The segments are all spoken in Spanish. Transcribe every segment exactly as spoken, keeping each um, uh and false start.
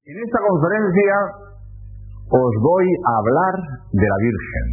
En esta conferencia os voy a hablar de la Virgen.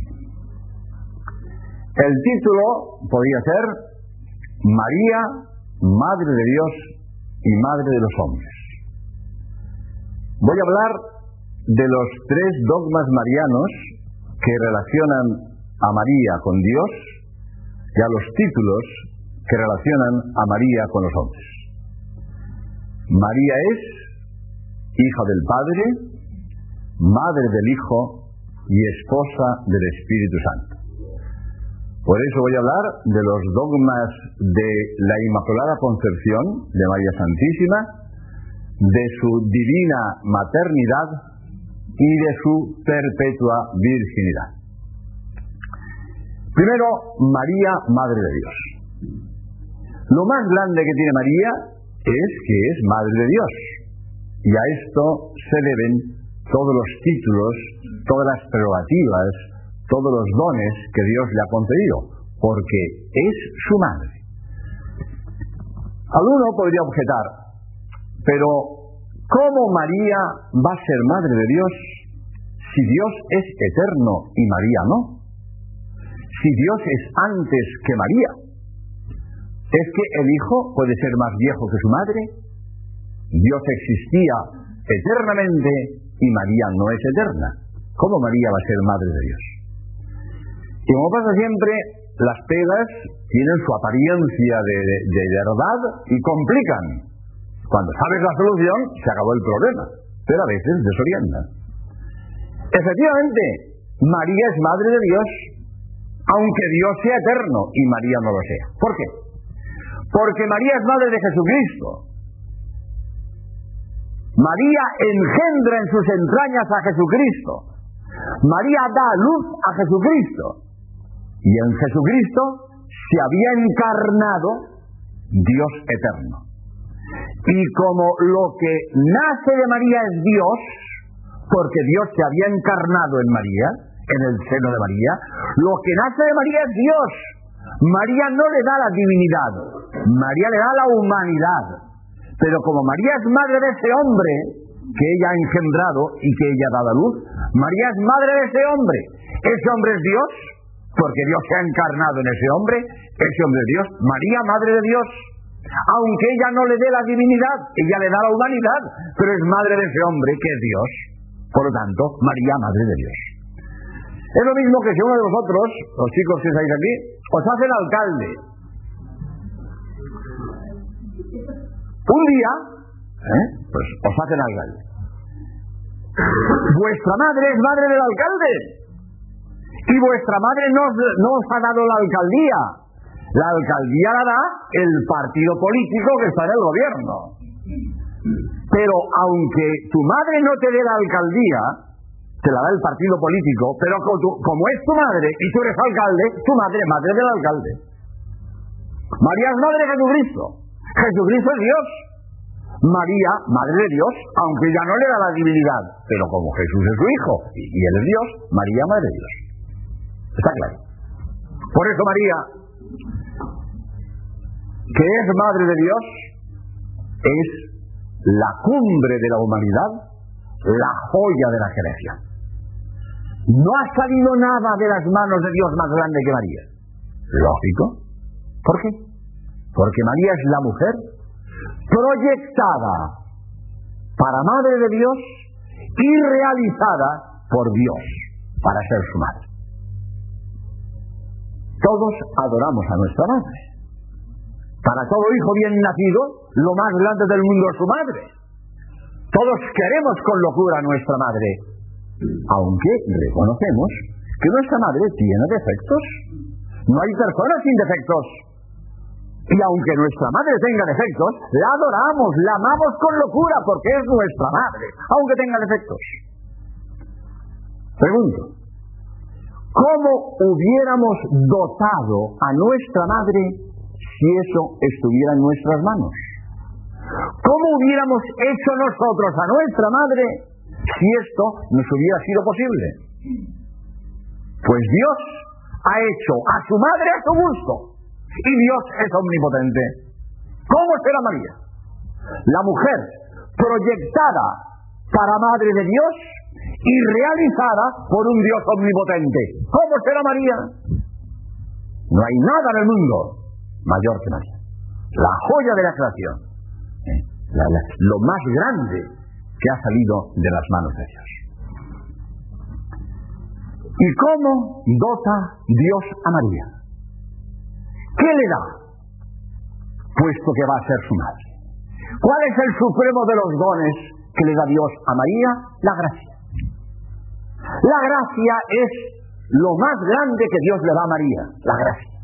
El título podría ser María, Madre de Dios y Madre de los hombres. Voy a hablar de los tres dogmas marianos que relacionan a María con Dios y a los títulos que relacionan a María con los hombres. María es hija del Padre, madre del Hijo y esposa del Espíritu Santo. Por eso voy a hablar de los dogmas de la Inmaculada Concepción de María Santísima, de su divina maternidad y de su perpetua virginidad. Primero, María, Madre de Dios. Lo más grande que tiene María es que es Madre de Dios. Y a esto se deben todos los títulos, todas las prerrogativas, todos los dones que Dios le ha concedido, porque es su madre. Alguno podría objetar, pero ¿cómo María va a ser Madre de Dios si Dios es eterno y María no? Si Dios es antes que María, ¿es que el Hijo puede ser más viejo que su madre? Dios existía eternamente y María no es eterna. ¿Cómo María va a ser Madre de Dios? Y como pasa siempre, las pegas tienen su apariencia de, de, de verdad y complican. Cuando sabes la solución, se acabó el problema, pero a veces desorientan. Efectivamente, María es Madre de Dios, aunque Dios sea eterno y María no lo sea. ¿Por qué? Porque María es Madre de Jesucristo. María engendra en sus entrañas a Jesucristo. María da luz a Jesucristo. Y en Jesucristo se había encarnado Dios eterno. Y como lo que nace de María es Dios, porque Dios se había encarnado en María, en el seno de María, lo que nace de María es Dios. María no le da la divinidad, María le da la humanidad. Pero como María es madre de ese hombre que ella ha engendrado y que ella ha dado a luz, María es madre de ese hombre. Ese hombre es Dios, porque Dios se ha encarnado en ese hombre. Ese hombre es Dios. María, Madre de Dios. Aunque ella no le dé la divinidad, ella le da la humanidad, pero es madre de ese hombre que es Dios. Por lo tanto, María, Madre de Dios. Es lo mismo que si uno de vosotros, los chicos que estáis aquí, os hacen alcalde. Un día, ¿eh? pues os hacen alcalde. Vuestra madre es madre del alcalde. Y vuestra madre no os, no os ha dado la alcaldía. La alcaldía la da el partido político que está en el gobierno. Pero aunque tu madre no te dé la alcaldía, te la da el partido político, pero como, tu, como es tu madre y tú eres alcalde, tu madre es madre del alcalde. María es madre de Jesucristo. Jesucristo es Dios. María, Madre de Dios, aunque ya no le da la divinidad, pero como Jesús es su Hijo y, y Él es Dios, María, Madre de Dios. Está claro. Por eso María, que es Madre de Dios, es la cumbre de la humanidad, la joya de la creación. No ha salido nada de las manos de Dios más grande que María. Lógico. ¿Por qué? Porque María es la mujer proyectada para Madre de Dios y realizada por Dios para ser su madre. Todos adoramos a nuestra madre. Para todo hijo bien nacido, lo más grande del mundo es su madre. Todos queremos con locura a nuestra madre, aunque reconocemos que nuestra madre tiene defectos. No hay persona sin defectos. Y aunque nuestra madre tenga defectos, la adoramos, la amamos con locura porque es nuestra madre, aunque tenga defectos. Pregunto, ¿cómo hubiéramos dotado a nuestra madre si eso estuviera en nuestras manos? ¿Cómo hubiéramos hecho nosotros a nuestra madre si esto nos hubiera sido posible? Pues Dios ha hecho a su madre a su gusto. Y Dios es omnipotente. ¿Cómo será María? La mujer proyectada para Madre de Dios y realizada por un Dios omnipotente. ¿Cómo será María? No hay nada en el mundo mayor que María. La joya de la creación. ¿eh? La, la, lo más grande que ha salido de las manos de Dios. ¿Y cómo dota Dios a María? ¿Qué le da? Puesto que va a ser su madre. ¿Cuál es el supremo de los dones que le da Dios a María? La gracia. La gracia es lo más grande que Dios le da a María. La gracia.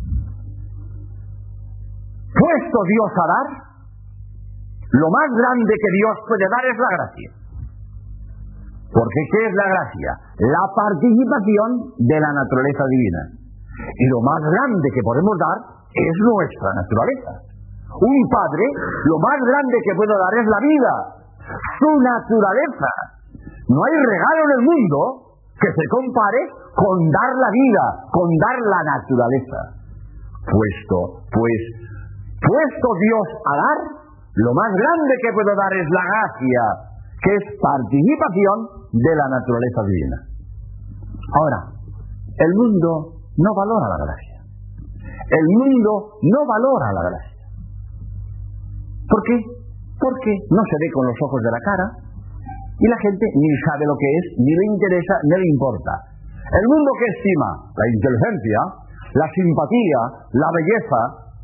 Puesto Dios a dar, lo más grande que Dios puede dar es la gracia. Porque ¿qué es la gracia? La participación de la naturaleza divina. Y lo más grande que podemos dar es nuestra naturaleza. Un padre, lo más grande que puede dar es la vida, su naturaleza. No hay regalo en el mundo que se compare con dar la vida, con dar la naturaleza. Puesto, pues, puesto Dios a dar, lo más grande que puede dar es la gracia, que es participación de la naturaleza divina. Ahora, el mundo no valora la gracia. El mundo no valora la gracia. ¿Por qué? Porque no se ve con los ojos de la cara y la gente ni sabe lo que es, ni le interesa, ni le importa. El mundo que estima la inteligencia, la simpatía, la belleza,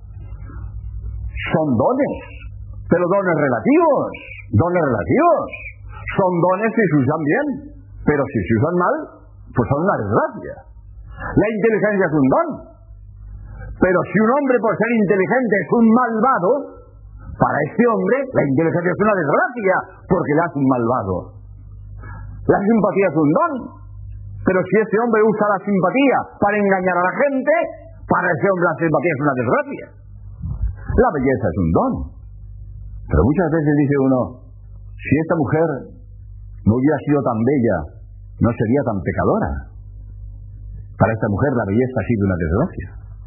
son dones, pero dones relativos, dones relativos. Son dones si se usan bien, pero si se usan mal, pues son una desgracia. La inteligencia es un don, pero si un hombre por ser inteligente es un malvado, para este hombre la inteligencia es una desgracia, porque le hace un malvado. La simpatía es un don, pero si ese hombre usa la simpatía para engañar a la gente, para ese hombre la simpatía es una desgracia. La belleza es un don, pero muchas veces dice uno, si esta mujer no hubiera sido tan bella, no sería tan pecadora. Para esta mujer la belleza ha sido una desgracia.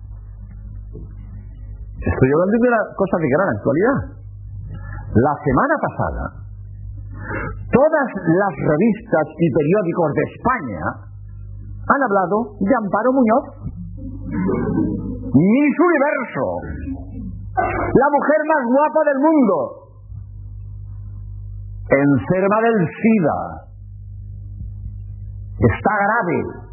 Estoy hablando de una cosa de gran actualidad. La semana pasada, todas las revistas y periódicos de España han hablado de Amparo Muñoz. Miss Universo, la mujer más guapa del mundo, enferma del SIDA, está grave.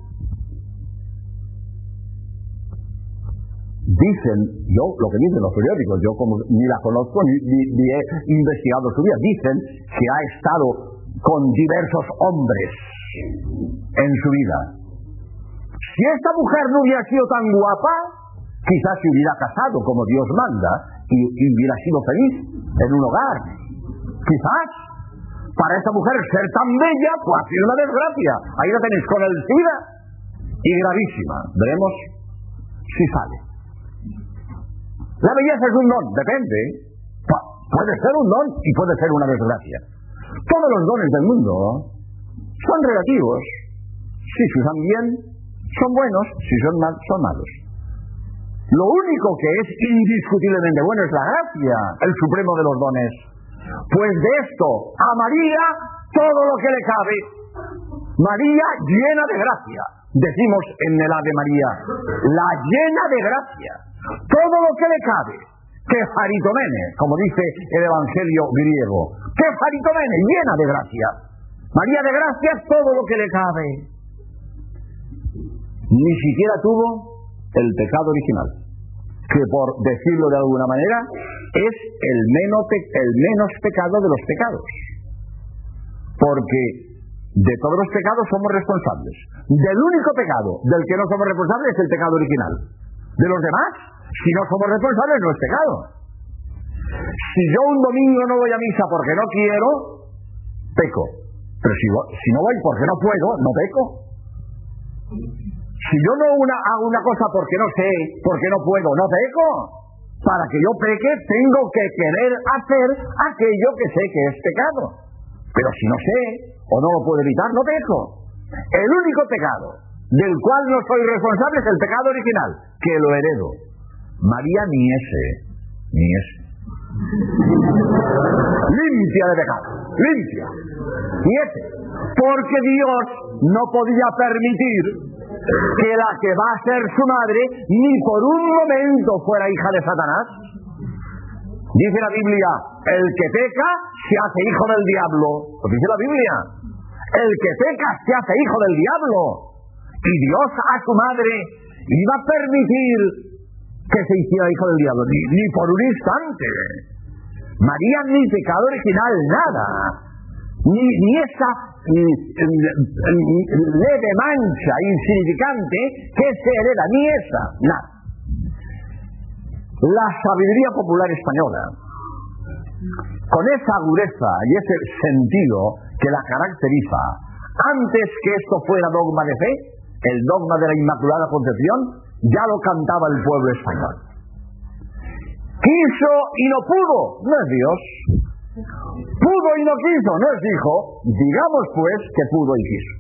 Dicen, yo lo que dicen los periódicos, yo como ni la conozco ni, ni, ni he investigado su vida, dicen que ha estado con diversos hombres en su vida. Si esta mujer no hubiera sido tan guapa, quizás se hubiera casado como Dios manda y, y hubiera sido feliz en un hogar. Quizás para esta mujer ser tan bella pues ha sido una desgracia. Ahí la tenéis con el SIDA y gravísima. Veremos si sale. La belleza es un don, depende. Puede ser un don y puede ser una desgracia. Todos los dones del mundo son relativos. Si se usan bien, son buenos. Si son mal, son malos. Lo único que es indiscutiblemente bueno es la gracia, el supremo de los dones. Pues de esto, a María, todo lo que le cabe. María llena de gracia. Decimos en el Ave María, la llena de gracia. Todo lo que le cabe, que faritomene, como dice el Evangelio griego, que faritomene, llena de gracia. María de gracia es todo lo que le cabe. Ni siquiera tuvo el pecado original, que por decirlo de alguna manera, es el menos, el menos pecado de los pecados. Porque de todos los pecados somos responsables. Del único pecado del que no somos responsables es el pecado original. De los demás, si no somos responsables, no es pecado. Si yo un domingo no voy a misa porque no quiero, peco. Pero si, si no voy porque no puedo, no peco. Si yo no una, hago una cosa porque no sé, porque no puedo, no peco. Para que yo peque, tengo que querer hacer aquello que sé que es pecado. Pero si no sé, o no lo puedo evitar, no peco. El único pecado del cual no soy responsable es el pecado original, que lo heredo. María ni ese, ni ese. Limpia de pecado. limpia. Siete. Porque Dios no podía permitir que la que va a ser su madre ni por un momento fuera hija de Satanás. Dice la Biblia, el que peca se hace hijo del diablo. Lo dice la Biblia. El que peca se hace hijo del diablo. Y Dios a su madre iba a permitir que se hiciera hijo del diablo, ni, ni por un instante. María ni pecado original, nada. Ni, ni esa ni, ni, leve mancha insignificante que se hereda, ni esa, nada. La sabiduría popular española, con esa agudeza y ese sentido que la caracteriza, antes que esto fuera dogma de fe, el dogma de la Inmaculada Concepción, ya lo cantaba el pueblo español. Quiso y no pudo, no es Dios. Pudo y no quiso, no es hijo. Digamos pues que pudo y quiso.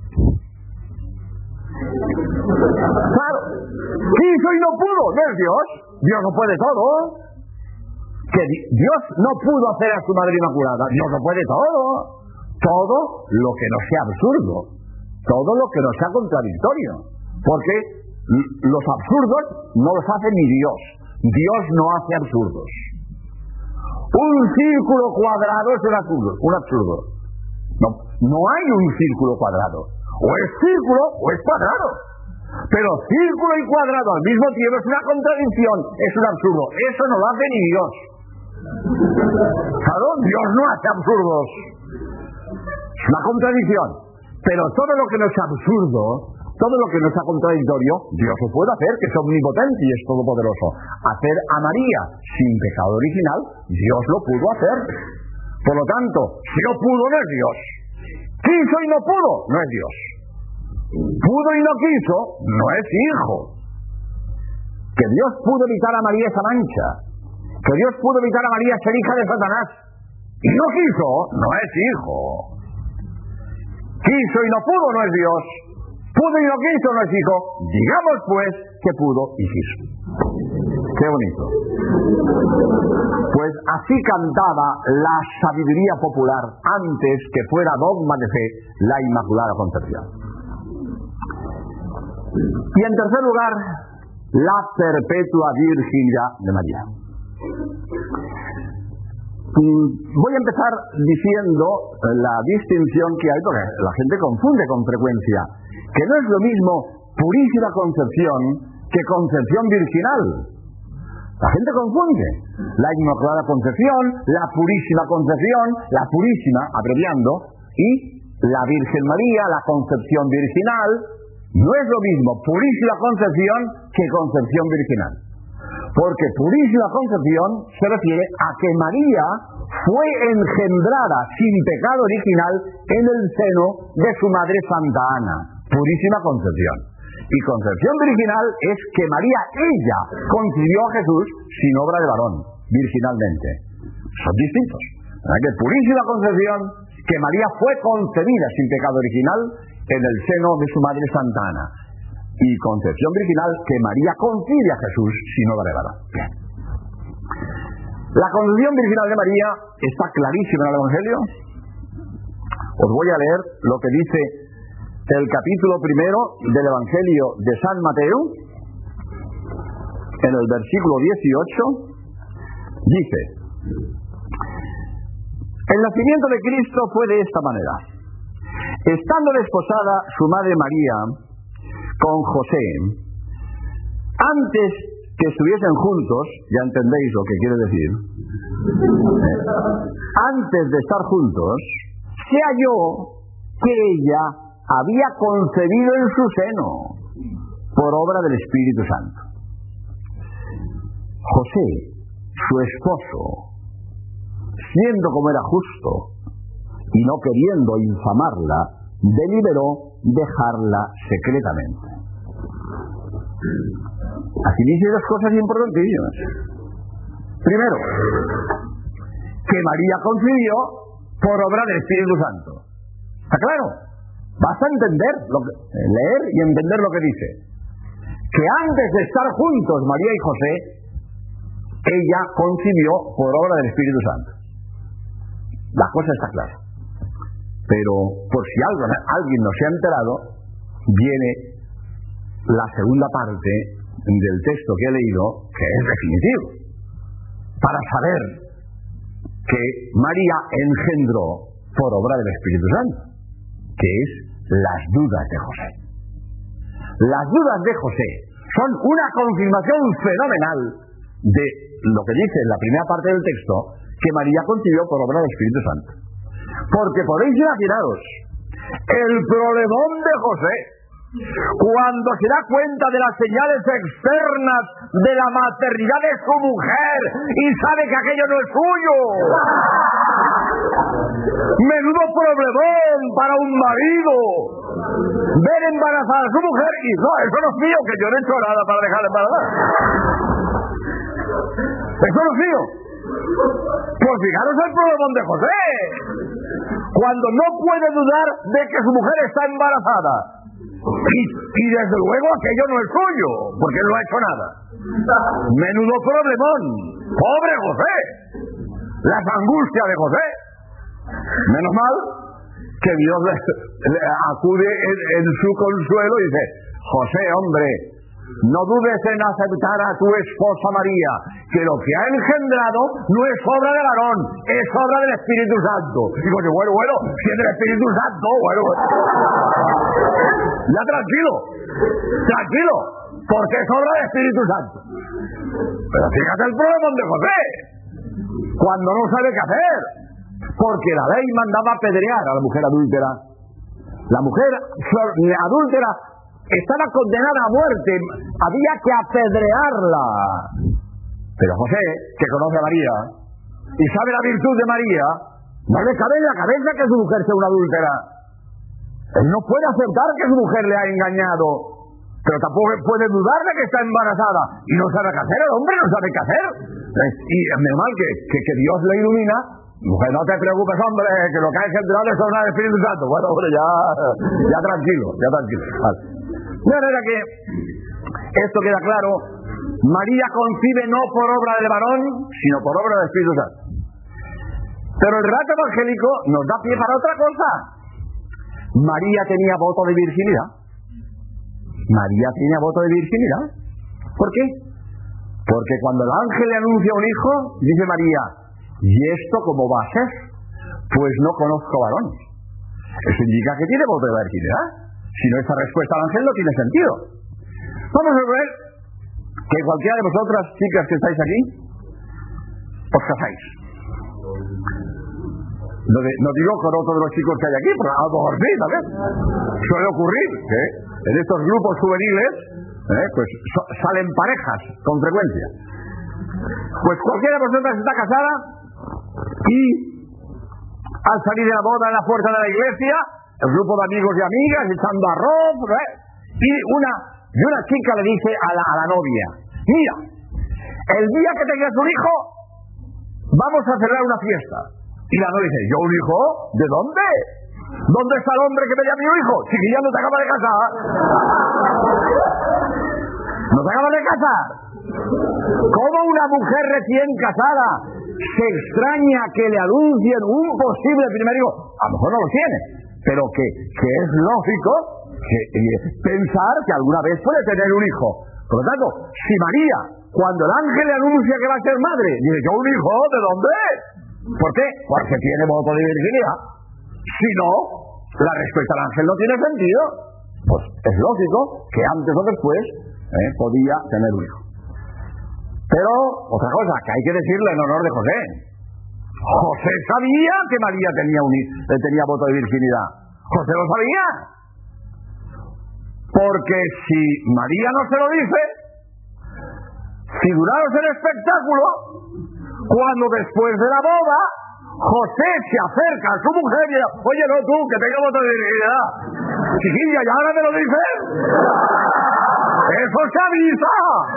Claro, quiso y no pudo, no es Dios. Dios no puede todo. Que Dios no pudo hacer a su Madre Inmaculada. Dios no puede todo. Todo lo que no sea absurdo. Todo lo que no sea contradictorio. Porque los absurdos no los hace ni Dios. Dios no hace absurdos. Un círculo cuadrado es un absurdo. Un absurdo. No, no hay un círculo cuadrado. O es círculo o es cuadrado. Pero círculo y cuadrado al mismo tiempo es una contradicción, es un absurdo. Eso no lo hace ni Dios. Claro, Dios no hace absurdos. Es una contradicción. Pero todo lo que no es absurdo, todo lo que no sea contradictorio, Dios lo puede hacer, que es omnipotente y es todopoderoso. Hacer a María sin pecado original, Dios lo pudo hacer. Por lo tanto, si no pudo, no es Dios. Quiso y no pudo, no es Dios. Pudo y no quiso, no es hijo. Que Dios pudo evitar a María esa mancha. Que Dios pudo evitar a María ser hija de Satanás. Y no quiso, no es hijo. Quiso y no pudo, no es Dios. Pudo y no quiso, no es hijo. Digamos pues que pudo y quiso. Qué bonito. Pues así cantaba la sabiduría popular antes que fuera dogma de fe la Inmaculada Concepción. Y en tercer lugar, la perpetua virginidad de María. Voy a empezar diciendo la distinción que hay, porque la gente confunde con frecuencia, que no es lo mismo purísima concepción que concepción virginal. La gente confunde la Inmaculada Concepción, la purísima concepción, la purísima, abreviando, y la Virgen María, la concepción virginal. No es lo mismo purísima concepción que concepción virginal. Porque purísima concepción se refiere a que María fue engendrada sin pecado original en el seno de su madre Santa Ana. Purísima concepción. Y concepción virginal es que María, ella, concibió a Jesús sin obra de varón, virginalmente. Son distintos. ¿Verdad? Que purísima concepción, que María fue concebida sin pecado original en el seno de su madre Santa Ana. Y concepción virginal, que María concibe a Jesús sin obra de varón. Bien. La concepción virginal de María está clarísima en el Evangelio. Os voy a leer lo que dice el capítulo primero del Evangelio de San Mateo, en el versículo dieciocho, dice: el nacimiento de Cristo fue de esta manera. Estando desposada su madre María con José, antes que estuviesen juntos, ya entendéis lo que quiere decir, antes de estar juntos, se halló que ella había concebido en su seno por obra del Espíritu Santo. José, su esposo, siendo como era justo y no queriendo infamarla, deliberó dejarla secretamente. Aquí dice dos cosas importantísimas. Primero, que María concibió por obra del Espíritu Santo. ¿Está claro? Basta entender, lo que, leer y entender lo que dice. Que antes de estar juntos María y José, ella concibió por obra del Espíritu Santo. La cosa está clara. Pero por si algo, alguien no se ha enterado, viene la segunda parte del texto que he leído, que es definitivo, para saber que María engendró por obra del Espíritu Santo, que es las dudas de José. Las dudas de José son una confirmación fenomenal de lo que dice en la primera parte del texto, que María concibió por obra del Espíritu Santo. Porque podéis imaginaros el problemón de José cuando se da cuenta de las señales externas de la maternidad de su mujer y sabe que aquello no es suyo. Menudo problemón para un marido ver embarazada a su mujer y no, eso no es mío, que yo no he hecho nada para dejarla embarazada. Eso no es mío. Pues fijaros el problemón de José, cuando no puede dudar de que su mujer está embarazada. Y, y desde luego aquello no es suyo, porque él no ha hecho nada. Menudo problemón. Pobre José. Las angustias de José. Menos mal que Dios le, le acude en, en su consuelo y dice: José, hombre, no dudes en aceptar a tu esposa María, que lo que ha engendrado no es obra de varón, es obra del Espíritu Santo. Digo yo, bueno, bueno, si es del Espíritu Santo, bueno, ya tranquilo, tranquilo, porque es obra del Espíritu Santo. Pero fíjate el problema de José, cuando no sabe qué hacer, porque la ley mandaba apedrear a la mujer adúltera. La mujer adúltera estaba condenada a muerte, había que apedrearla. Pero José, que conoce a María y sabe la virtud de María, no le cabe en la cabeza que su mujer sea una adúltera. Él no puede aceptar que su mujer le ha engañado, pero tampoco puede dudar de que está embarazada y no sabe qué hacer. El hombre no sabe qué hacer, y es normal que, que, que Dios le ilumina. Mujer, no te preocupes, hombre, que lo que hay que enterar es obra del Espíritu Santo. Bueno, hombre, ya, ya tranquilo, ya tranquilo. Vale. De manera que esto queda claro. María concibe no por obra del varón, sino por obra del Espíritu Santo. Pero el relato evangélico nos da pie para otra cosa. María tenía voto de virginidad. María tenía voto de virginidad. ¿Por qué? Porque cuando el ángel le anuncia un hijo, dice María: ¿y esto cómo va a ser? Pues no conozco varones. Eso indica que tiene voto de virginidad. Si no, esta respuesta al ángel no tiene sentido. Vamos a ver que cualquiera de vosotras, chicas que estáis aquí, os casáis. No, de, no digo con otro de los chicos que hay aquí, pero a lo mejor sí, ¿sabes? Suele ocurrir que en estos grupos juveniles eh, pues so, salen parejas con frecuencia. Pues cualquiera de vosotras está casada y al salir de la boda en la puerta de la iglesia, el grupo de amigos y amigas echando arroz, ¿eh? y una y una chica le dice a la, a la novia: mira, el día que tengas un hijo vamos a celebrar una fiesta. Y la novia dice: ¿yo un hijo? ¿De dónde? ¿Dónde está el hombre que me dio a mi hijo? Chiquilla, no te acabas de casar. ¿No te acabas de casar? ¿Cómo una mujer recién casada se extraña que le anuncien un posible primer hijo? A lo mejor no lo tiene, pero que, que es lógico que, eh, pensar que alguna vez puede tener un hijo. Por lo tanto, si María, cuando el ángel le anuncia que va a ser madre, dice: ¿yo un hijo? ¿De dónde? ¿Por qué? Porque tiene voto de virginidad. Si no, la respuesta al ángel no tiene sentido. Pues es lógico que antes o después eh, podía tener un hijo. Pero, otra cosa, que hay que decirle en honor de José. José sabía que María tenía, un, tenía voto de virginidad. José lo sabía. Porque si María no se lo dice, figuraros el espectáculo cuando después de la boda José se acerca a su mujer y dice: oye, no tú, que tengo voto de virginidad. Chiquilla, ¿ya ahora me lo dices? ¡Eso se avisa!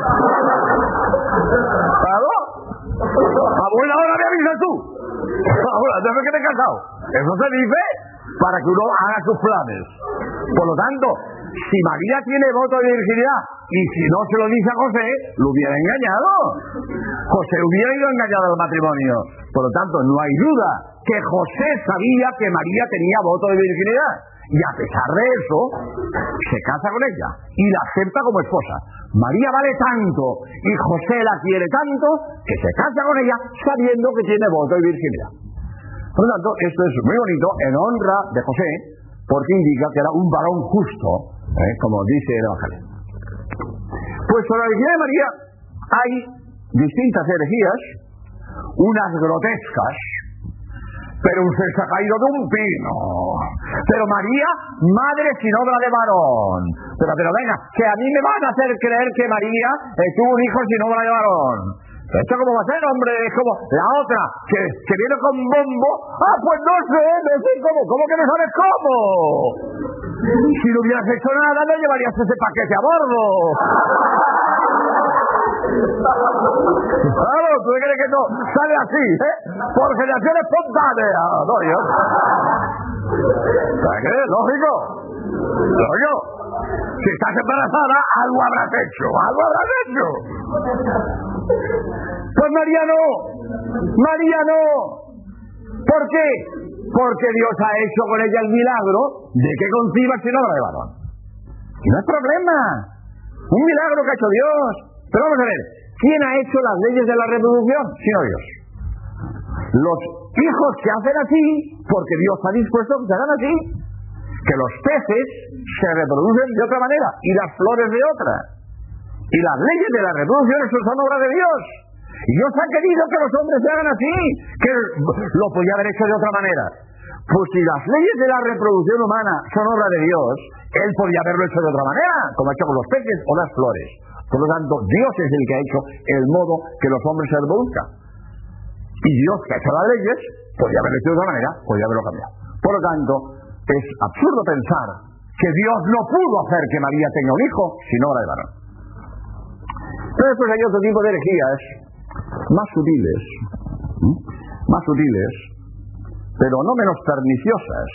¿Claro? A buena hora me avisas tú. Ahora, después que te he casado. Eso se dice para que uno haga sus planes. Por lo tanto, si María tiene voto de virginidad y si no se lo dice a José, lo hubiera engañado. José hubiera ido engañado al matrimonio. Por lo tanto, no hay duda que José sabía que María tenía voto de virginidad. Y a pesar de eso, se casa con ella y la acepta como esposa. María vale tanto y José la quiere tanto que se casa con ella sabiendo que tiene voto de virginidad. Por lo tanto, esto es muy bonito en honra de José, porque indica que era un varón justo, ¿eh? Como dice el Evangelio. Pues sobre la virginidad de María hay distintas herejías, unas grotescas, pero un se ha caído de un pino. Pero María, madre sin obra de varón. Pero, pero venga, que a mí me van a hacer creer que María eh, tuvo un hijo sin obra de varón. ¿Esto cómo va a ser, hombre? Es como la otra, que, que viene con bombo. Ah, pues no sé, no sé cómo. ¿Cómo que no sabes cómo? Si no hubieras hecho nada, no llevarías ese paquete a bordo. Claro, tú crees que no sale así, ¿eh? Por generación espontánea, no yo. ¿Sabes qué? Lógico. Lógico. Si estás embarazada, algo habrás hecho, algo habrás hecho. Pues María no, María no. ¿Por qué? Porque Dios ha hecho con ella el milagro de que conciba sin obra de varón. Y no es problema. Un milagro que ha hecho Dios. Pero vamos a ver, ¿quién ha hecho las leyes de la reproducción? Sino Dios. Los hijos se hacen así porque Dios ha dispuesto que se hagan así. Que los peces se reproducen de otra manera y las flores de otra. Y las leyes de la reproducción, eso son obra de Dios. Y Dios ha querido que los hombres se hagan así, que lo podía haber hecho de otra manera. Pues si las leyes de la reproducción humana son obra de Dios, Él podía haberlo hecho de otra manera, como ha hecho con los peces o las flores. Por lo tanto, Dios es el que ha hecho el modo que los hombres se reproduzcan. Y Dios, que ha hecho las leyes, podía haberlo hecho de otra manera, podía haberlo cambiado. Por lo tanto, es absurdo pensar que Dios no pudo hacer que María tenga un hijo sin obra de varón. Pero después hay otro tipo de herejías más sutiles, ¿sí? más sutiles, pero no menos perniciosas.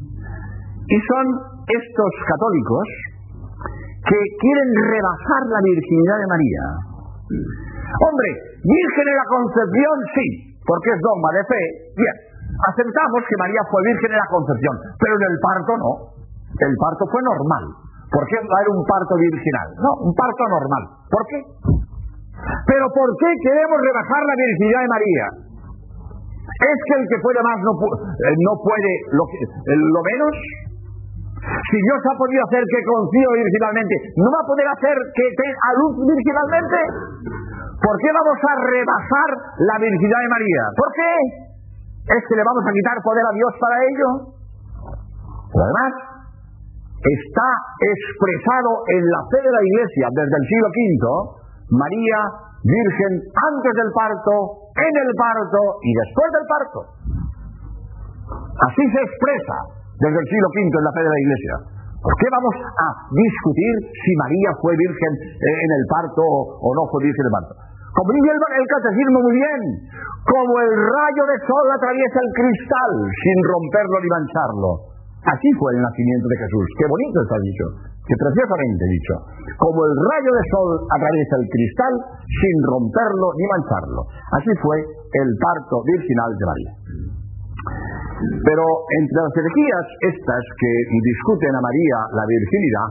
Y son estos católicos que quieren rebajar la virginidad de María. Hombre, virgen en la concepción sí, porque es dogma de fe, bien. Aceptamos que María fue virgen en la concepción, pero en el parto no. El parto fue normal. ¿Por qué no era un parto virginal? No, un parto normal. ¿Por qué? Pero ¿por qué queremos rebajar la virginidad de María? ¿Es que el que puede más no, pu eh, no puede lo, que, eh, lo menos? Si Dios ha podido hacer que conciba virginalmente, ¿no va a poder hacer que dé a luz virginalmente? ¿Por qué vamos a rebajar la virginidad de María? ¿Por qué? ¿Es que le vamos a quitar poder a Dios para ello? Pero además, está expresado en la fe de la Iglesia desde el siglo quinto, María, virgen antes del parto, en el parto y después del parto. Así se expresa desde el siglo quinto en la fe de la Iglesia. ¿Por qué vamos a discutir si María fue virgen en el parto o no fue virgen en el parto? Como dice el, el catecismo muy bien, como el rayo de sol atraviesa el cristal sin romperlo ni mancharlo. Así fue el nacimiento de Jesús. Qué bonito está dicho, qué preciosamente dicho. Como el rayo de sol atraviesa el cristal sin romperlo ni mancharlo. Así fue el parto virginal de María. Pero entre las herejías estas que discuten a María la virginidad,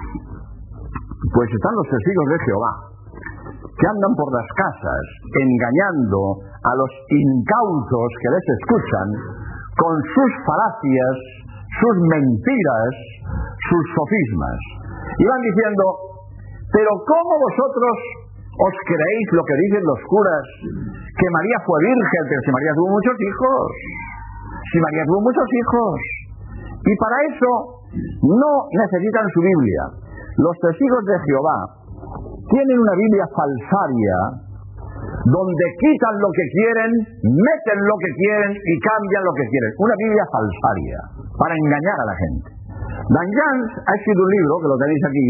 pues están los testigos de Jehová, que andan por las casas engañando a los incautos que les escuchan con sus falacias, sus mentiras, sus sofismas. Y van diciendo, pero ¿cómo vosotros os creéis lo que dicen los curas, que María fue virgen? Pero si María tuvo muchos hijos, si María tuvo muchos hijos. Y para eso no necesitan su Biblia. Los testigos de Jehová tienen una Biblia falsaria donde quitan lo que quieren, meten lo que quieren y cambian lo que quieren. Una Biblia falsaria para engañar a la gente. Dan Jans ha escrito un libro, que lo tenéis aquí,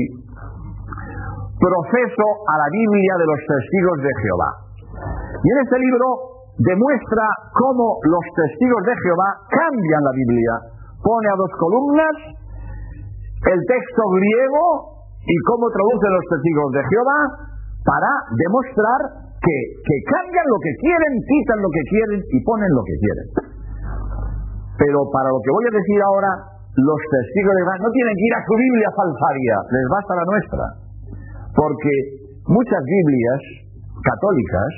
Proceso a la Biblia de los Testigos de Jehová. Y en este libro demuestra cómo los testigos de Jehová cambian la Biblia. Pone a dos columnas el texto griego y cómo traducen los testigos de Jehová para demostrar que, que cambian lo que quieren, quitan lo que quieren y ponen lo que quieren. Pero para lo que voy a decir ahora, los testigos de Jehová no tienen que ir a su Biblia falsaria, les basta la nuestra. Porque muchas Biblias católicas,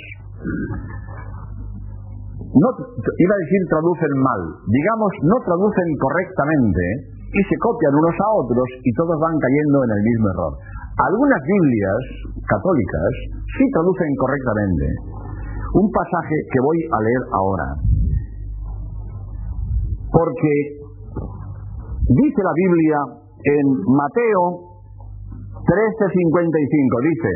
no, iba a decir traducen mal, digamos, no traducen correctamente y se copian unos a otros y todos van cayendo en el mismo error. Algunas Biblias católicas sí traducen correctamente. Un pasaje que voy a leer ahora. Porque dice la Biblia en Mateo trece cincuenta y cinco, dice: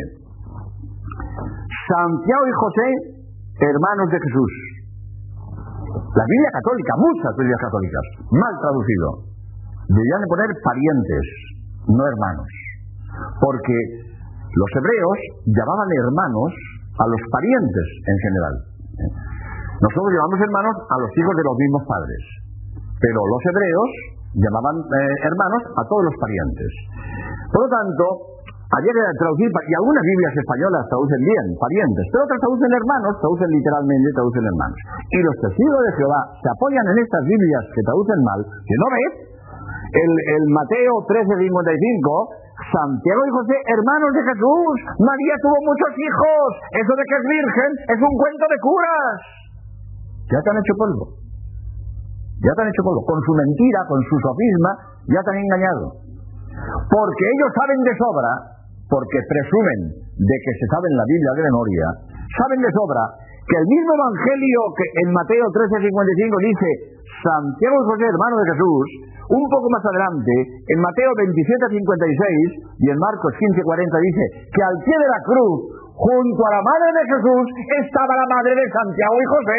Santiago y José, hermanos de Jesús. La Biblia católica, muchas Biblias católicas, mal traducido. Deberían de poner parientes, no hermanos. Porque los hebreos llamaban hermanos a los parientes en general. Nosotros llamamos hermanos a los hijos de los mismos padres. Pero los hebreos llamaban eh, hermanos a todos los parientes. Por lo tanto, ayer era traducir, y algunas Biblias españolas traducen bien, parientes, pero otras traducen hermanos, traducen literalmente, traducen hermanos. Y los testigos de Jehová se apoyan en estas Biblias que traducen mal, que no ves, el, el Mateo trece cincuenta y cinco, Santiago y José, hermanos de Jesús, María tuvo muchos hijos, eso de que es virgen es un cuento de curas. Ya te han hecho polvo. Ya te han hecho polvo. Con su mentira, con su sofisma, ya te han engañado. Porque ellos saben de sobra, porque presumen de que se saben la Biblia de memoria, saben de sobra que el mismo Evangelio que en Mateo trece cincuenta y cinco dice Santiago y José, hermano de Jesús, un poco más adelante, en Mateo veintisiete cincuenta y seis y en Marcos quince cuarenta dice que al pie de la cruz, junto a la madre de Jesús, estaba la madre de Santiago y José.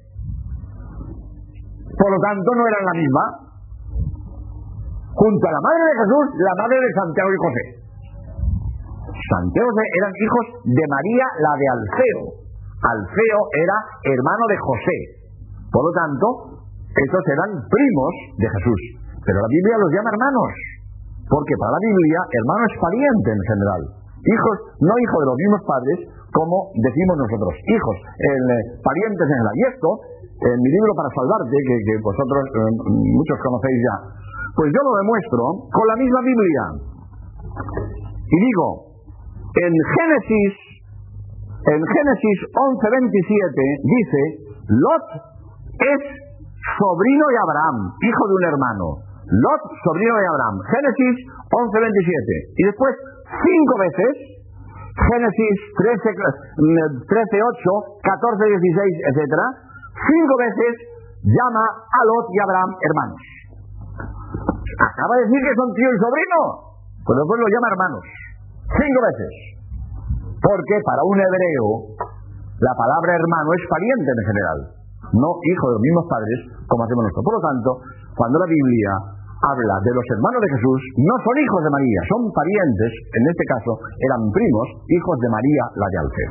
Por lo tanto, no eran la misma. Junto a la madre de Jesús, la madre de Santiago y José. Santiago y José eran hijos de María, la de Alfeo. Alfeo era hermano de José. Por lo tanto, estos eran primos de Jesús. Pero la Biblia los llama hermanos. Porque para la Biblia, hermano es pariente en general. Hijos, no hijos de los mismos padres, como decimos nosotros. Hijos, el, eh, parientes en general. Y esto, en mi libro Para Salvarte, que, que vosotros eh, muchos conocéis ya, pues yo lo demuestro con la misma Biblia. Y digo, en Génesis, en Génesis once veintisiete dice, Lot es sobrino de Abraham, hijo de un hermano. Lot, sobrino de Abraham. Génesis once veintisiete. Y después, cinco veces, Génesis trece ocho, catorce dieciséis, etcétera, cinco veces llama a Lot y Abraham hermanos. Acaba de decir que son tío y sobrino, pero después lo llama hermanos. Cinco veces. Porque para un hebreo, la palabra hermano es pariente en general, no hijo de los mismos padres, como hacemos nosotros. Por lo tanto, cuando la Biblia habla de los hermanos de Jesús, no son hijos de María, son parientes, en este caso eran primos, hijos de María, la de Alfeo.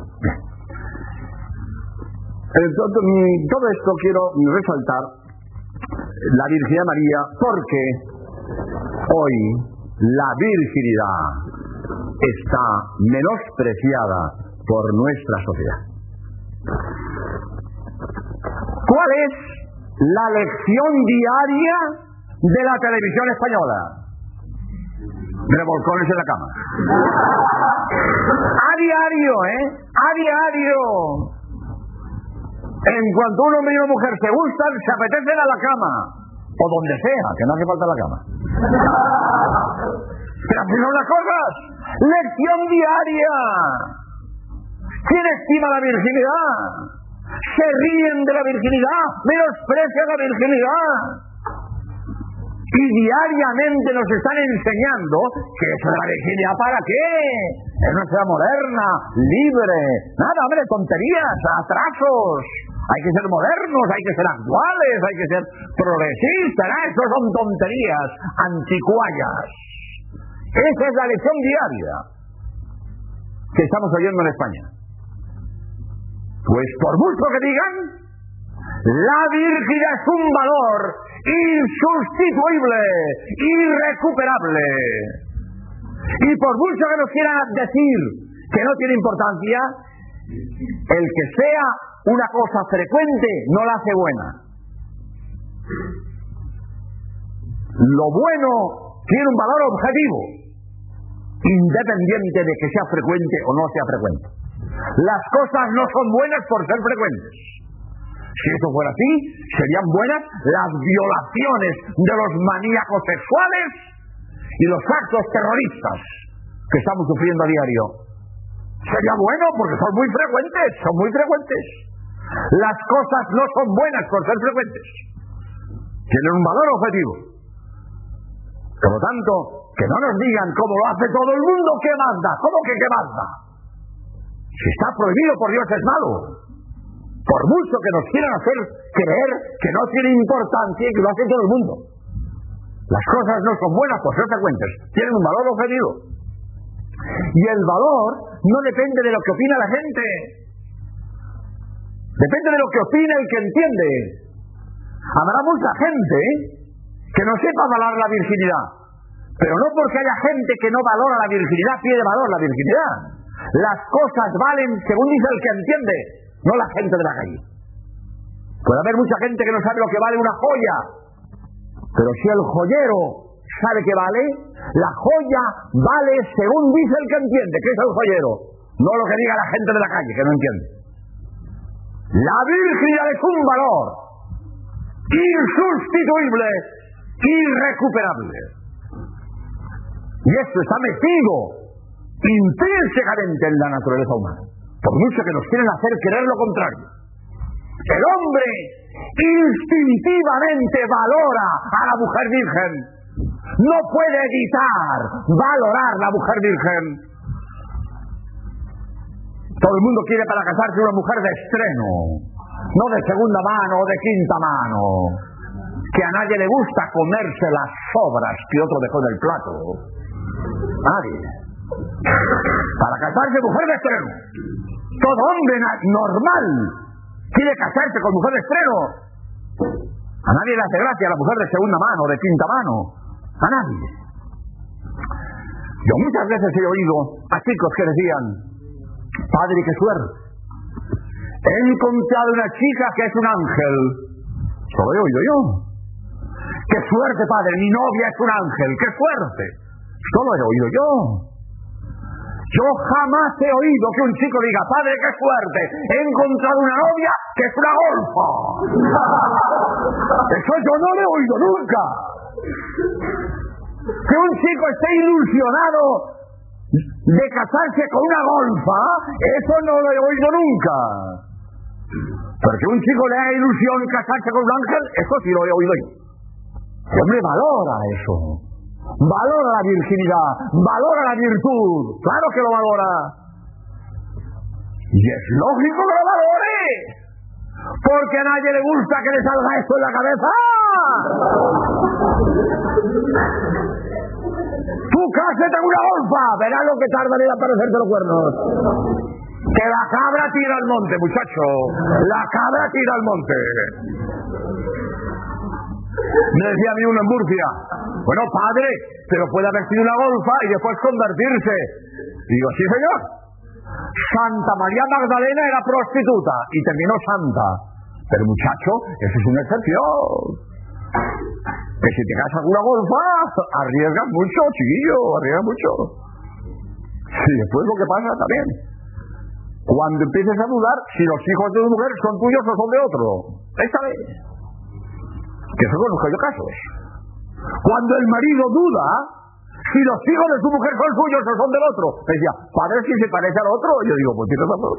Entonces, todo esto quiero resaltar la virginidad de María, porque hoy la virginidad está menospreciada por nuestra sociedad. ¿Cuál es la lección diaria de la televisión española? Revolcones en la cama. A diario, ¿eh? A diario. En cuanto un hombre y una mujer se gustan, se apetecen a la cama. O donde sea, que no hace falta la cama. Pero así son las cosas. Lección diaria. ¿Quién estima la virginidad? Se ríen de la virginidad, menosprecian la virginidad. Y diariamente nos están enseñando que eso de la virginidad, ¿para qué? Es una sociedad moderna, libre. Nada, hombre, tonterías, atrasos. Hay que ser modernos, hay que ser actuales, hay que ser progresistas. ¿No? Eso son tonterías, anticuallas. Esa es la lección diaria que estamos oyendo en España. Pues por mucho que digan, la virginidad es un valor insustituible, irrecuperable. Y por mucho que nos quieran decir que no tiene importancia, el que sea una cosa frecuente no la hace buena. Lo bueno tiene un valor objetivo, independiente de que sea frecuente o no sea frecuente. Las cosas no son buenas por ser frecuentes. Si eso fuera así, serían buenas las violaciones de los maníacos sexuales y los actos terroristas que estamos sufriendo a diario. Sería bueno porque son muy frecuentes, son muy frecuentes. Las cosas no son buenas por ser frecuentes. Tienen un valor objetivo. Por lo tanto, que no nos digan cómo lo hace todo el mundo, ¿qué más da? ¿Cómo que qué más da? Si está prohibido por Dios es malo. Por mucho que nos quieran hacer creer que no tiene importancia y que lo hace todo el mundo. Las cosas no son buenas por ser frecuentes, tienen un valor objetivo. Y el valor no depende de lo que opina la gente. Depende de lo que opina el que entiende. Habrá mucha gente que no sepa valorar la virginidad, pero no porque haya gente que no valora la virginidad, tiene valor la virginidad. Las cosas valen según dice el que entiende, no la gente de la calle. Puede haber mucha gente que no sabe lo que vale una joya, pero si el joyero sabe que vale, la joya vale según dice el que entiende, que es el joyero, no lo que diga la gente de la calle, que no entiende. La virginidad es un valor insustituible, irrecuperable. Y esto está metido intrínsecamente en la naturaleza humana, por mucho que nos quieren hacer creer lo contrario. El hombre instintivamente valora a la mujer virgen. No puede evitar valorar la mujer virgen. Todo el mundo quiere para casarse una mujer de estreno, no de segunda mano o de quinta mano, que a nadie le gusta comerse las sobras que otro dejó en el plato. Nadie. Para casarse mujer de estreno. Todo hombre normal quiere casarse con mujer de estreno. A nadie le hace gracia la mujer de segunda mano, de quinta mano. A nadie. Yo muchas veces he oído a chicos que decían: padre, qué suerte, he encontrado una chica que es un ángel. Eso lo he oído yo. Qué suerte, padre, mi novia es un ángel. Qué suerte. Esto lo he oído yo. Yo jamás he oído que un chico diga: padre, qué suerte, he encontrado una novia que es una golfa. Eso yo no lo he oído nunca. Que un chico esté ilusionado de casarse con una golfa, eso no lo he oído nunca. Pero que un chico le haga ilusión casarse con un ángel, eso sí lo he oído yo. El hombre valora eso. Valora la virginidad, valora la virtud, claro que lo valora. Y es lógico que lo valore, porque a nadie le gusta que le salga esto en la cabeza. Tú cásate con una golfa, verás lo que tardan en aparecerte los cuernos. Que la cabra tira al monte, muchacho, la cabra tira al monte. Me decía a mí uno en Murcia: bueno, padre, pero puede haber sido una golfa y después convertirse. Y digo: sí, señor. Santa María Magdalena era prostituta y terminó santa. Pero muchacho, eso es una excepción. Que si te casas con una golfa, arriesgas mucho, chiquillo, arriesgas mucho. Sí, después lo que pasa también. Cuando empieces a dudar si los hijos de tu mujer son tuyos o son de otro. Esta vez. Que eso conozco yo casos. Cuando el marido duda si los hijos de su mujer son suyos o son del otro, me decía: padre, si se parece al otro. Yo digo: pues tienes razón.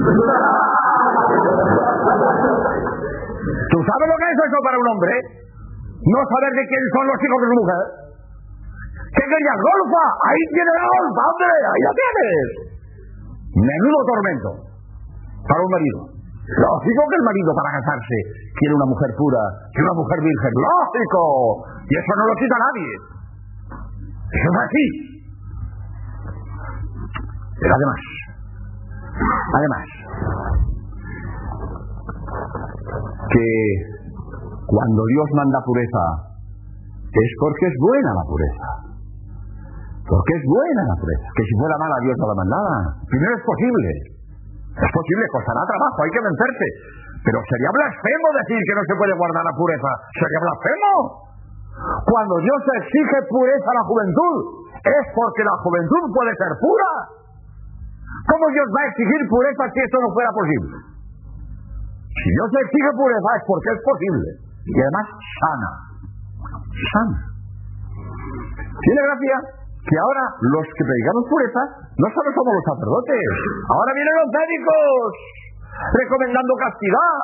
¿Tú sabes lo que es eso para un hombre? No saber de quién son los hijos de su mujer. ¿Qué querías? ¡Golfa! Ahí tienes la golfa, hombre, ahí la tienes. Menudo tormento para un marido. Lógico que el marido para casarse quiere una mujer pura, quiere una mujer virgen. ¡Lógico! Y eso no lo quita nadie. Eso es así. Pero además, además, que cuando Dios manda pureza es porque es buena la pureza. Porque es buena la pureza. Que si fuera mala, Dios no la mandaba. Primero es posible. Es posible, costará trabajo, hay que vencerse. Pero sería blasfemo decir que no se puede guardar la pureza. Sería blasfemo. Cuando Dios exige pureza a la juventud, es porque la juventud puede ser pura. ¿Cómo Dios va a exigir pureza si esto no fuera posible? Si Dios exige pureza es porque es posible. Y además sana. Sana. Tiene gracia que ahora los que predicamos pureza no solo somos los sacerdotes, ahora vienen los médicos recomendando castidad.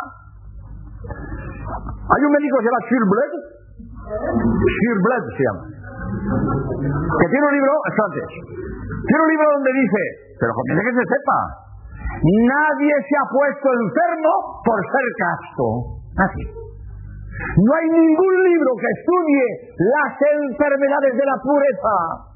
Hay un médico que se llama Sir Bled, Sir Bled se llama, que tiene un libro, espérate, tiene un libro donde dice, pero conviene que se sepa, nadie se ha puesto enfermo por ser casto. Así. No hay ningún libro que estudie las enfermedades de la pureza.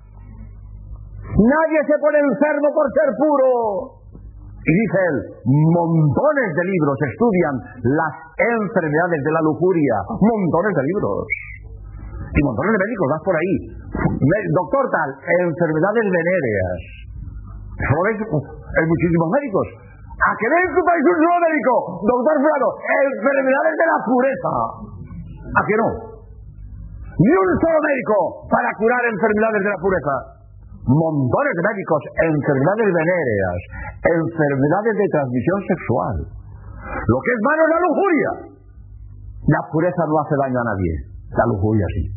Nadie se pone enfermo por ser puro. Y dice él, montones de libros estudian las enfermedades de la lujuria. Montones de libros. Y montones de médicos, vas por ahí. Doctor tal, enfermedades venéreas. Eso lo ves en muchísimos médicos. ¿A qué ven su país un solo médico? Doctor fulano, enfermedades de la pureza. ¿A qué no? Ni un solo médico para curar enfermedades de la pureza. Montones de médicos, enfermedades venéreas, enfermedades de transmisión sexual. Lo que es malo es la lujuria. La pureza no hace daño a nadie. La lujuria sí.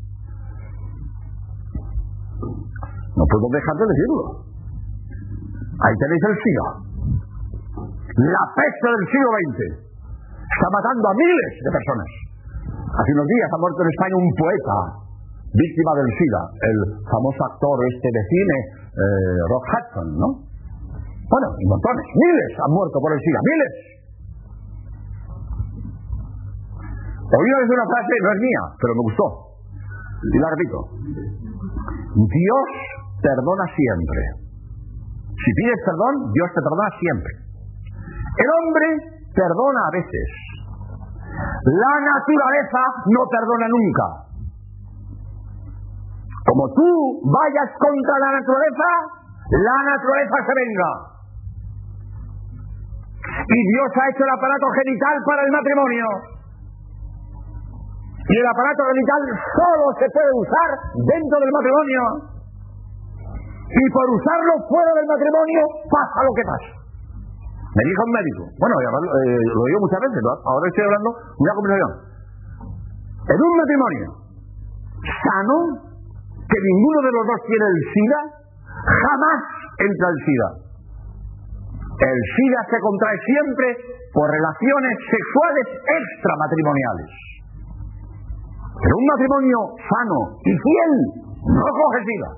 No puedo dejar de decirlo. Ahí tenéis el SIDA. La peste del siglo veinte. Está matando a miles de personas. Hace unos días ha muerto en España un poeta víctima del SIDA, el famoso actor este de cine, eh, Rock Hudson, ¿no? Bueno, y montones, miles han muerto por el SIDA, miles. Oí una vez una frase, no es mía, pero me gustó, y la repito. Dios perdona siempre. Si pides perdón, Dios te perdona siempre. El hombre perdona a veces. La naturaleza no perdona nunca. Como tú vayas contra la naturaleza, la naturaleza se venga. Y Dios ha hecho el aparato genital para el matrimonio. Y el aparato genital solo se puede usar dentro del matrimonio. Y por usarlo fuera del matrimonio pasa lo que pasa. Me dijo un médico, bueno, eh, lo digo muchas veces, ¿no? Ahora estoy hablando de una conversación. En un matrimonio sano, que ninguno de los dos tiene el SIDA, jamás entra el SIDA. El SIDA se contrae siempre por relaciones sexuales extramatrimoniales. Pero un matrimonio sano y fiel no coge SIDA.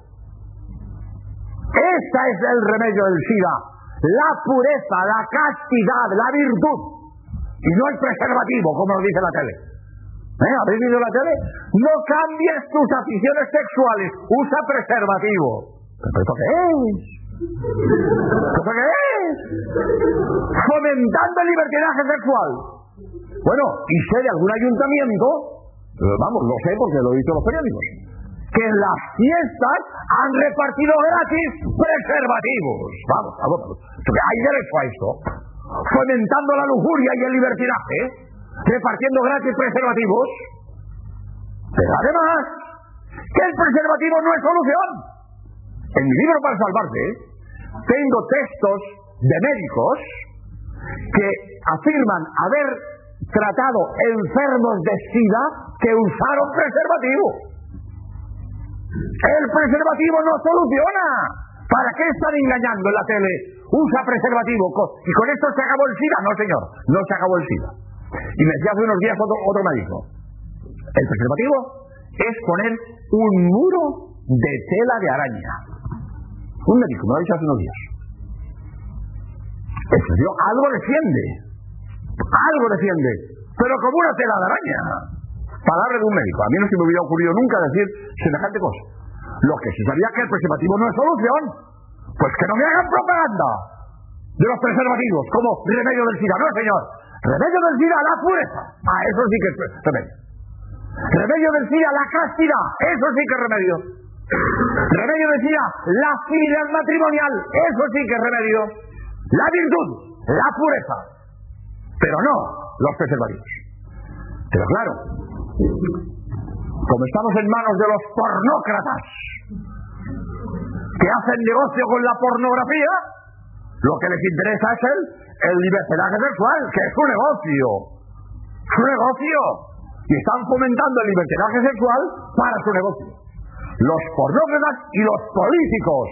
Este es el remedio del SIDA. La pureza, la castidad, la virtud. Y no el preservativo, como nos dice la tele. ¿Eh? ¿Habéis visto la tele? No cambies tus aficiones sexuales, usa preservativo. ¿Pero esto qué es? ¿Esto qué es? Fomentando el libertinaje sexual. Bueno, y sé de algún ayuntamiento, vamos, lo sé porque lo he visto en los periódicos, que en las fiestas han repartido gratis preservativos. Vamos, vamos, vamos. Hay derecho a esto. Fomentando la lujuria y el libertinaje, repartiendo gratis preservativos. Pero además, que el preservativo no es solución. En mi libro Para Salvarte, tengo textos de médicos que afirman haber tratado enfermos de SIDA que usaron preservativo. El preservativo no soluciona. ¿Para qué están engañando en la tele? Usa preservativo y con esto se acabó el SIDA. No, señor, no se acabó el SIDA. Y me decía hace unos días otro, otro médico, el preservativo es poner un muro de tela de araña. Un médico me lo ha dicho hace unos días. El preservativo algo defiende, algo defiende, pero como una tela de araña. Palabra de un médico. A mí no se me hubiera ocurrido nunca decir semejante cosa. Lo que se sabía que el preservativo no es solución, pues que no me hagan propaganda de los preservativos como remedio del SIDA. No, señor. Remedio del SIDA, la pureza. Ah, eso sí que es remedio. Remedio del SIDA, la castidad. Eso sí que es remedio. Remedio del SIDA, la fidelidad matrimonial. Eso sí que es remedio. La virtud, la pureza. Pero no los preservativos. Pero claro, como estamos en manos de los pornócratas, que hacen negocio con la pornografía, lo que les interesa es el, el libertinaje sexual, que es un negocio. Es un negocio. Y están fomentando el libertinaje sexual para su negocio. Los pornócratas y los políticos,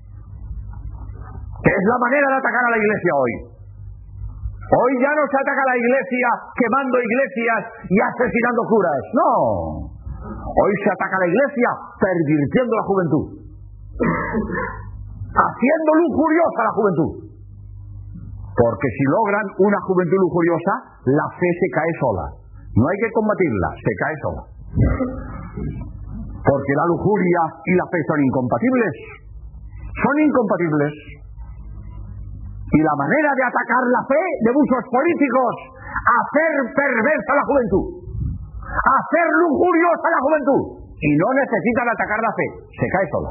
que es la manera de atacar a la Iglesia hoy. Hoy ya no se ataca a la Iglesia quemando iglesias y asesinando curas. No. Hoy se ataca a la Iglesia pervirtiendo la juventud, haciendo lujuriosa la juventud. Porque si logran una juventud lujuriosa, la fe se cae sola. No hay que combatirla, se cae sola. Porque la lujuria y la fe son incompatibles. Son incompatibles. Y la manera de atacar la fe de muchos políticos, hacer perversa la juventud, hacer lujuriosa la juventud. Y no necesitan atacar la fe, se cae sola.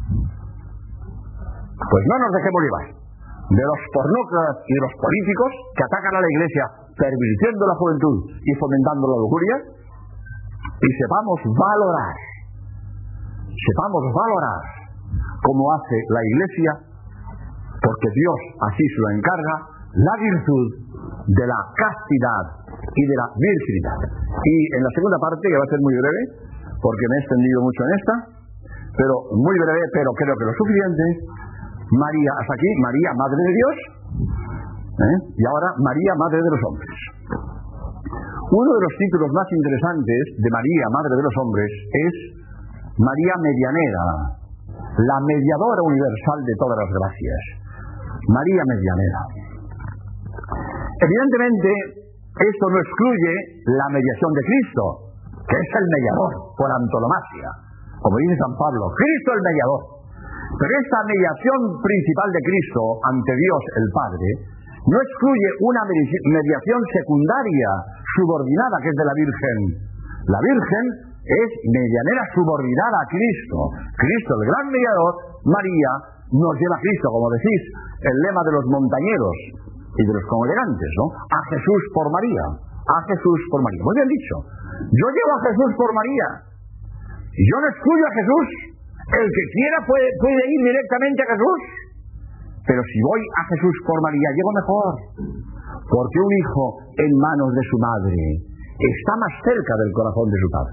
Pues no nos dejemos llevar de los pornócratas y de los políticos que atacan a la Iglesia pervirtiendo la juventud y fomentando la lujuria, y sepamos valorar, sepamos valorar como hace la Iglesia, porque Dios así se lo encarga, la virtud de la castidad y de la virginidad. Y en la segunda parte, que va a ser muy breve, porque me he extendido mucho en esta, pero muy breve, pero creo que lo suficiente, María, hasta aquí, María, Madre de Dios, ¿eh? Y ahora María, Madre de los hombres. Uno de los títulos más interesantes de María, Madre de los hombres, es María Medianera, la mediadora universal de todas las gracias. María Medianera. Evidentemente, esto no excluye la mediación de Cristo, que es el mediador por antonomasia. Como dice San Pablo, Cristo el mediador. Pero esta mediación principal de Cristo ante Dios el Padre no excluye una mediación secundaria, subordinada, que es de la Virgen. La Virgen es medianera subordinada a Cristo. Cristo, el gran mediador, María nos lleva a Cristo, como decís, el lema de los montañeros y de los congregantes, ¿no? A Jesús por María, a Jesús por María. Muy bien dicho. Yo llevo a Jesús por María. Y yo no excluyo a Jesús. El que quiera puede, puede ir directamente a Jesús. Pero si voy a Jesús por María, llego mejor. Porque un hijo en manos de su madre está más cerca del corazón de su padre.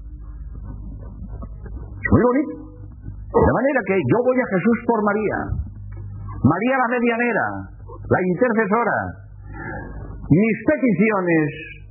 Es muy bonito. De manera que yo voy a Jesús por María. María la medianera, la intercesora. Mis peticiones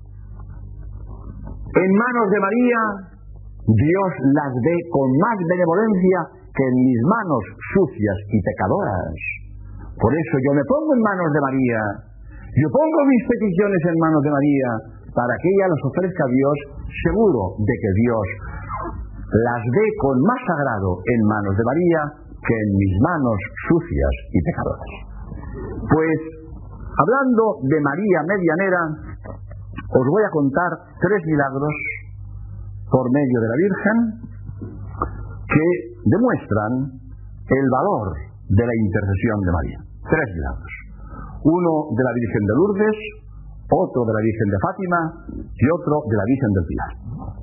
en manos de María, Dios las ve con más benevolencia que en mis manos sucias y pecadoras. Por eso yo me pongo en manos de María. Yo pongo mis peticiones en manos de María para que ella las ofrezca a Dios, seguro de que Dios las ve con más agrado en manos de María que en mis manos sucias y pecadoras. Pues, hablando de María Medianera, os voy a contar tres milagros por medio de la Virgen que demuestran el valor de la intercesión de María. Tres milagros. Uno de la Virgen de Lourdes, otro de la Virgen de Fátima y otro de la Virgen del Pilar.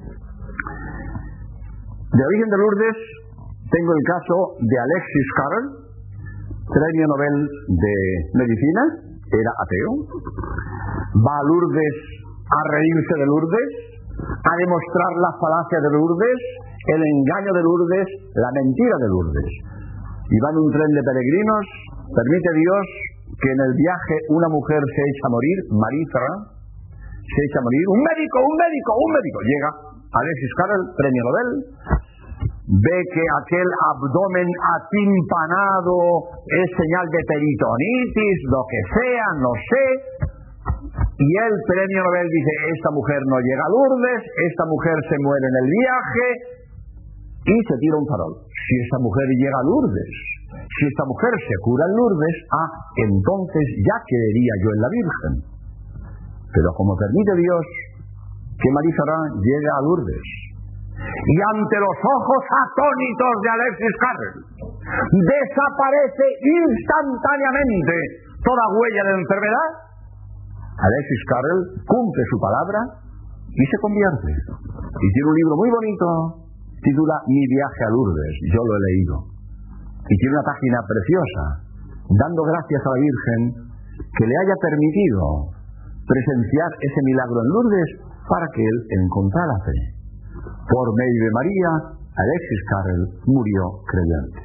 De la Virgen de Lourdes tengo el caso de Alexis Carrel, premio Nobel de Medicina, era ateo, va a Lourdes a reírse de Lourdes, a demostrar la falacia de Lourdes, el engaño de Lourdes, la mentira de Lourdes. Y va en un tren de peregrinos, permite Dios que en el viaje una mujer se echa a morir, María, se echa a morir, un médico, un médico, un médico, llega Alexis Carrel, premio Nobel, ve que aquel abdomen atimpanado es señal de peritonitis, lo que sea, no sé, y el premio Nobel dice, esta mujer no llega a Lourdes, esta mujer se muere en el viaje, y se tira un farol. Si esta mujer llega a Lourdes, si esta mujer se cura en Lourdes, ah, entonces ya creería yo en la Virgen. Pero como permite Dios que María llegue a Lourdes, y ante los ojos atónitos de Alexis Carrel, desaparece instantáneamente toda huella de enfermedad, Alexis Carrel cumple su palabra y se convierte. Y tiene un libro muy bonito, titula Mi viaje a Lourdes, yo lo he leído. Y tiene una página preciosa, dando gracias a la Virgen que le haya permitido presenciar ese milagro en Lourdes para que él encontrara fe. Por medio de María, Alexis Carrel murió creyente.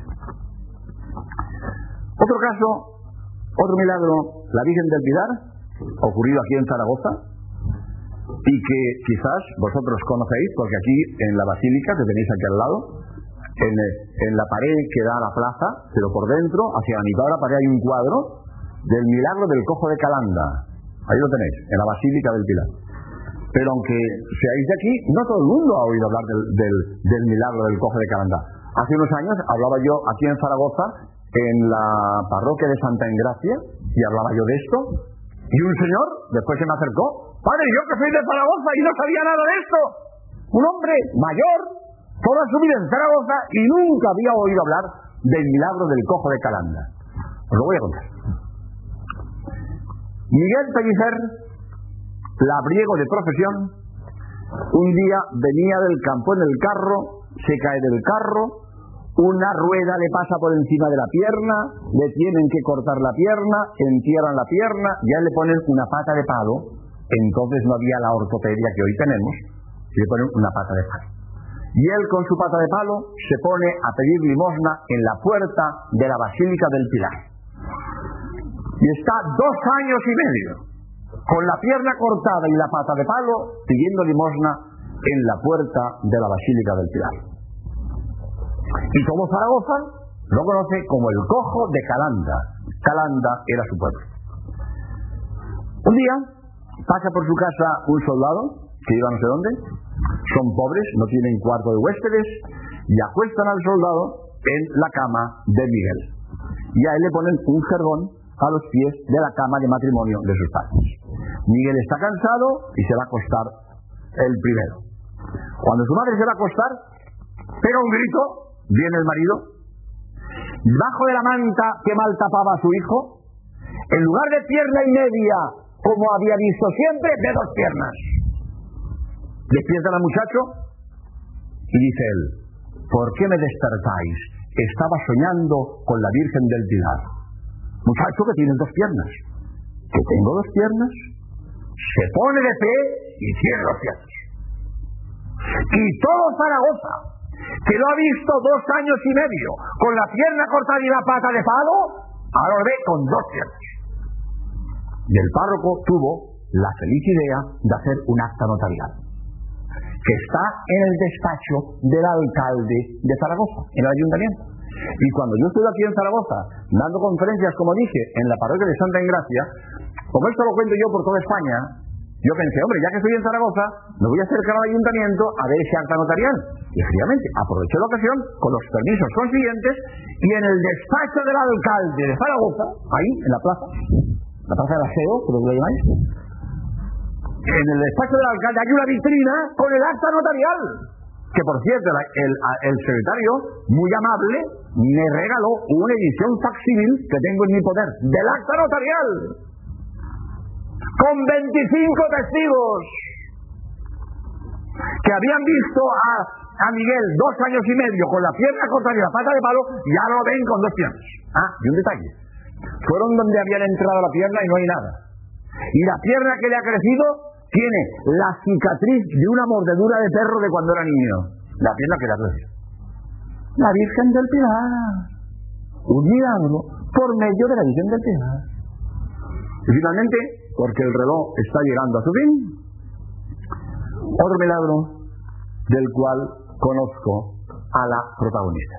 Otro caso, otro milagro, la Virgen del Pilar, ocurrido aquí en Zaragoza, y que quizás vosotros conocéis, porque aquí en la basílica que tenéis aquí al lado, en, en la pared que da a la plaza, pero por dentro, hacia la mitad de la pared hay un cuadro del milagro del cojo de Calanda. Ahí lo tenéis, en la Basílica del Pilar. Pero aunque seáis de aquí, no todo el mundo ha oído hablar del, del, del milagro del cojo de Calanda. Hace unos años hablaba yo aquí en Zaragoza, en la parroquia de Santa Engracia, y hablaba yo de esto, y un señor después se me acercó: padre, yo que soy de Zaragoza y no sabía nada de esto. Un hombre mayor, toda su vida en Zaragoza, y nunca había oído hablar del milagro del cojo de Calanda. Os lo voy a contar. Miguel Pellicer, labriego de profesión, un día venía del campo en el carro, se cae del carro, una rueda le pasa por encima de la pierna, le tienen que cortar la pierna, entierran la pierna, ya le ponen una pata de palo. Entonces no había la ortopedia que hoy tenemos, y le ponen una pata de palo. Y él con su pata de palo se pone a pedir limosna en la puerta de la Basílica del Pilar. Y está dos años y medio, con la pierna cortada y la pata de palo, pidiendo limosna en la puerta de la Basílica del Pilar. Y todo Zaragoza lo conoce como el cojo de Calanda. Calanda era su pueblo. Un día pasa por su casa un soldado que iba no sé dónde, son pobres, no tienen cuarto de huéspedes, y acuestan al soldado en la cama de Miguel. Y a él le ponen un jergón a los pies de la cama de matrimonio de sus padres. Miguel está cansado y se va a acostar el primero. Cuando su madre se va a acostar, pega un grito, viene el marido, bajo de la manta que mal tapaba a su hijo, en lugar de pierna y media, como había visto siempre, ve dos piernas. Despierta al muchacho y dice él: ¿por qué me despertáis? Estaba soñando con la Virgen del Pilar. Muchacho, que tienes dos piernas. ¿Que tengo dos piernas? Se pone de pie y cierra los piernas. Y todo Zaragoza, que lo ha visto dos años y medio, con la pierna cortada y la pata de palo, ahora lo ve con dos piernas. Y el párroco tuvo la feliz idea de hacer un acta notarial, que está en el despacho del alcalde de Zaragoza, en el ayuntamiento. Y cuando yo estuve aquí en Zaragoza, dando conferencias, como dije, en la parroquia de Santa Engracia, como esto lo cuento yo por toda España, yo pensé, hombre, ya que estoy en Zaragoza, me voy a acercar al ayuntamiento a ver ese acta notarial. Y efectivamente, aproveché la ocasión, con los permisos consiguientes, y en el despacho del alcalde de Zaragoza, ahí, en la plaza, la plaza del aseo, creo que lo llamáis, en el despacho del alcalde hay una vitrina con el acta notarial, que por cierto el, el secretario, muy amable, me regaló una edición facsímil que tengo en mi poder, del acta notarial, con veinticinco testigos que habían visto a, a Miguel dos años y medio con la pierna cortada y la pata de palo, y ahora lo ven con dos piernas. Ah, y un detalle, fueron donde habían entrado la pierna y no hay nada, y la pierna que le ha crecido tiene la cicatriz de una mordedura de perro de cuando era niño. La pierna que le ha crecido. La Virgen del Pilar. Un milagro por medio de la Virgen del Pilar. Y finalmente, porque el reloj está llegando a su fin, otro milagro del cual conozco a la protagonista.